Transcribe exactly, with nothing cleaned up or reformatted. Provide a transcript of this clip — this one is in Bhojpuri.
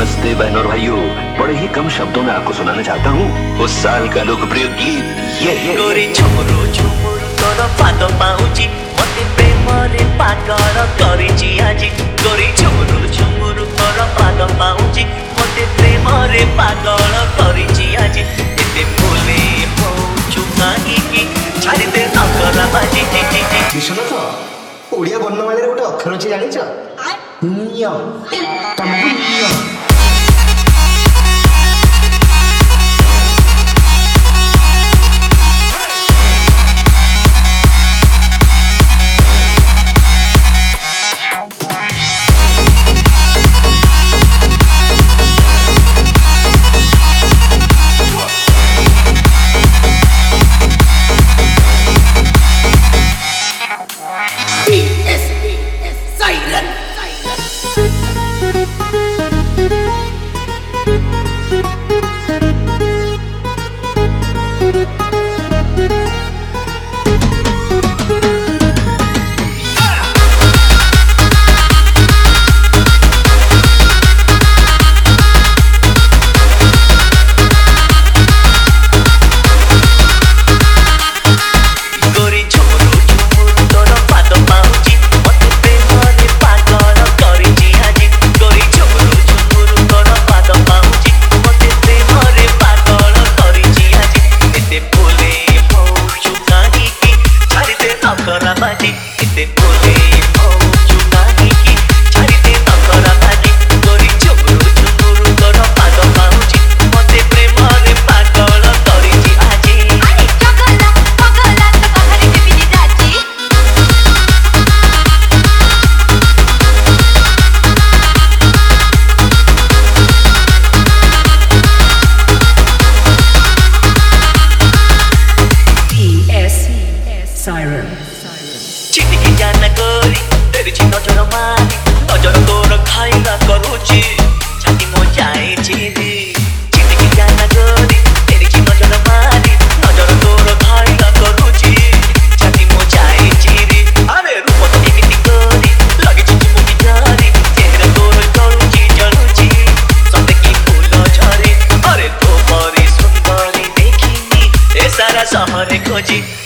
नमस्ते बहनों और भाइयों, बड़े ही कम शब्दों में आपको सुनाना चाहता हूँ उस साल का लोकप्रिय गीत ये ये गोरी झुमुरु झुमुरु तोर पाद पाउची मते प्रेम रे पागल करिची आजी गोरी झुमुरु झुमुरु तोर पाद पाउची मते प्रेम रे पागल करिची आजी एते बोले पौचु काहे की छाड़ी दे नकरा बाजी जी जी जी किशोर तो ओडिया वर्णमाला गोटे अक्षर अच्छी जानिछ न्य तमको न्य Siren. चिटिकी जाना गोरी तेरी ची नजर मारी नजर तोर खाइला करूची छाती मो जाए चिरी चिटिकी जाना गोरी तेरी ची नजर मारी नजर तोर खाइला करूची छाती मो जाए चिरी अरे रूप तो एमिति गोरी लगे चिची मुकी जारी चेहरा तोर जलुची जलुची सते की फूल झरे अरे तो परी सुंदरी देखिनी ए सारा शहर खोजी